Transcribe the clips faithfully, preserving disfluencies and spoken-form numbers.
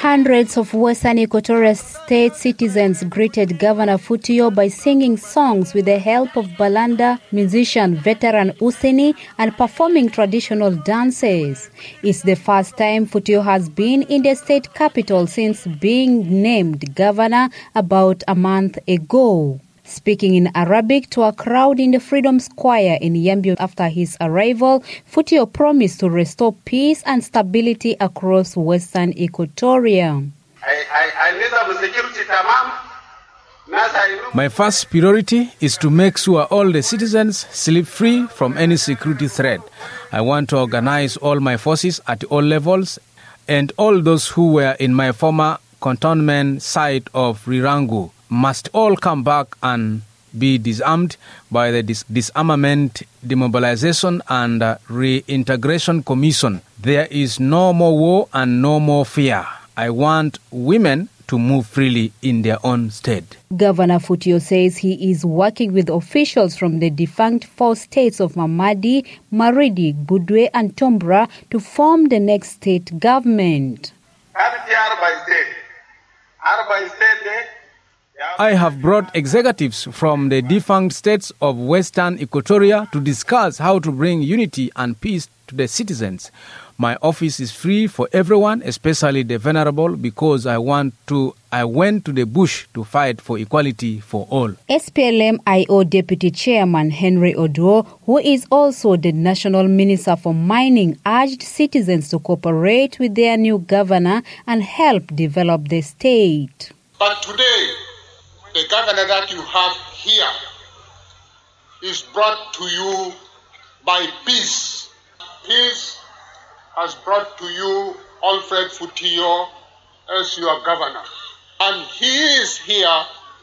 Hundreds of Western Equatoria State citizens greeted Governor Futio by singing songs with the help of Balanda musician veteran Useni and performing traditional dances. It's the first time Futio has been in the state capital since being named governor about a month ago. Speaking in Arabic to a crowd in the Freedom Square in Yambio after his arrival, Futio promised to restore peace and stability across Western Equatoria. My first priority is to make sure all the citizens sleep free from any security threat. I want to organize all my forces at all levels, and all those who were in my former cantonment site of Rirangu must all come back and be disarmed by the dis- Disarmament, Demobilization and uh, Reintegration Commission. There is no more war and no more fear. I want women to move freely in their own state. Governor Futio says he is working with officials from the defunct four states of Mamadi, Maridi, Budwe and Tombra to form the next state government. I have brought executives from the defunct states of Western Equatoria to discuss how to bring unity and peace to the citizens. My office is free for everyone, especially the vulnerable, because I want to. I went to the bush to fight for equality for all. S P L M I O Deputy Chairman Henry Oduor, who is also the National Minister for Mining, urged citizens to cooperate with their new governor and help develop the state. But today, the governor that you have here is brought to you by peace. Peace has brought to you Alfred Futio as your governor. And he is here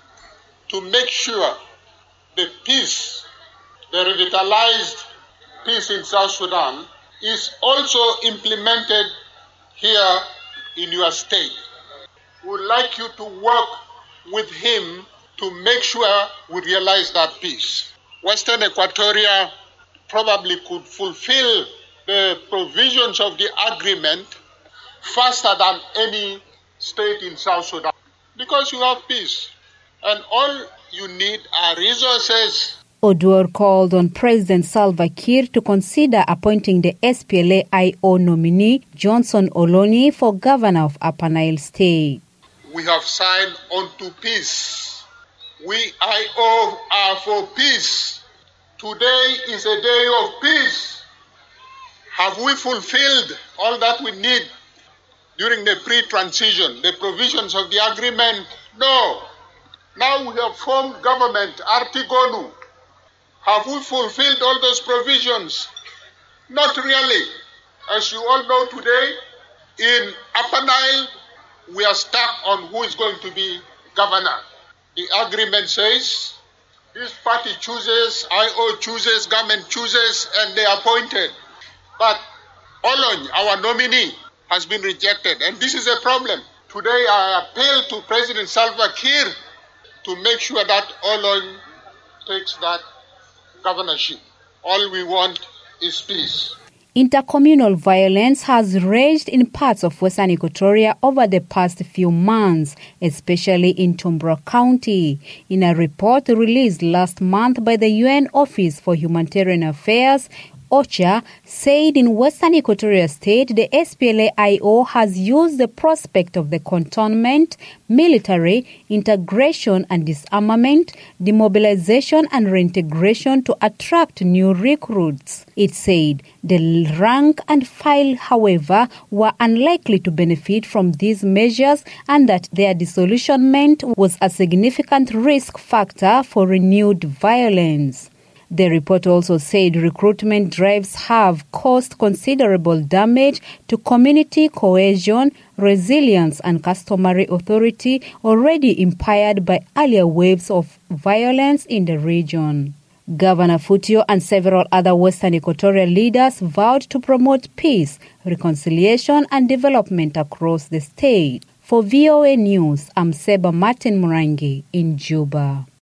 to make sure the peace, the revitalized peace in South Sudan, is also implemented here in your state. We would like you to work with him to make sure we realize that peace. Western Equatoria probably could fulfill the provisions of the agreement faster than any state in South Sudan because you have peace and all you need are resources. Oduor called on President Salva Kiir to consider appointing the S P L A I O nominee Johnson Oloni for governor of Upper Nile State. We have signed on to peace. We I O are for peace. Today is a day of peace. Have we fulfilled all that we need during the pre-transition, the provisions of the agreement? No. Now we have formed government, Artigonu. Have we fulfilled all those provisions? Not really. As you all know today, in Upper Nile, we are stuck on who is going to be governor. The agreement says this party chooses, I O chooses, government chooses, and they are appointed. But Olony, our nominee, has been rejected, and this is a problem. Today I appeal to President Salva Kiir to make sure that Olony takes that governorship. All we want is peace. Intercommunal violence has raged in parts of Western Equatoria over the past few months, especially in Tombra County. In a report released last month by the U N Office for Humanitarian Affairs, OCHA said in Western Equatoria State, the S P L A I O has used the prospect of the cantonment, military, integration and disarmament, demobilization and reintegration to attract new recruits. It said the rank and file, however, were unlikely to benefit from these measures and that their disillusionment was a significant risk factor for renewed violence. The report also said recruitment drives have caused considerable damage to community cohesion, resilience, and customary authority already impaired by earlier waves of violence in the region. Governor Futio and several other Western Equatorial leaders vowed to promote peace, reconciliation, and development across the state. For V O A News, I'm Seba Martin Murangi in Juba.